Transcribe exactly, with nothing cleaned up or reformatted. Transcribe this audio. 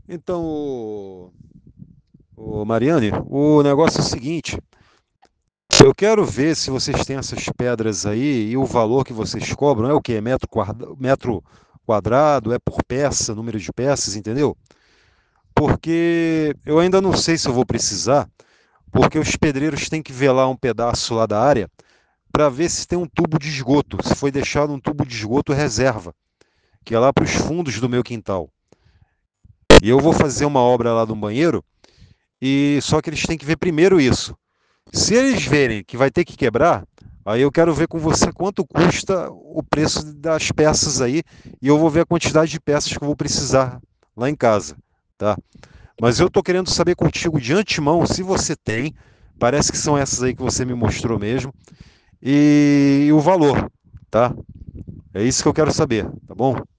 Então, ô, ô, Mariane, o negócio é o seguinte: eu quero ver se vocês têm essas pedras aí e o valor que vocês cobram é o quê? É metro, quadra- metro quadrado, é por peça, número de peças, entendeu? Porque eu ainda não sei se eu vou precisar, porque os pedreiros têm que velar um pedaço lá da área para ver se tem um tubo de esgoto, se foi deixado um tubo de esgoto reserva, que é lá para os fundos do meu quintal. E eu vou fazer uma obra lá do banheiro, e só que eles têm que ver primeiro isso. Se eles verem que vai ter que quebrar, aí eu quero ver com você quanto custa o preço das peças aí, e eu vou ver a quantidade de peças que eu vou precisar lá em casa, tá? Mas eu tô querendo saber contigo de antemão se você tem, parece que são essas aí que você me mostrou mesmo, e, e o valor, tá? É isso que eu quero saber, tá bom?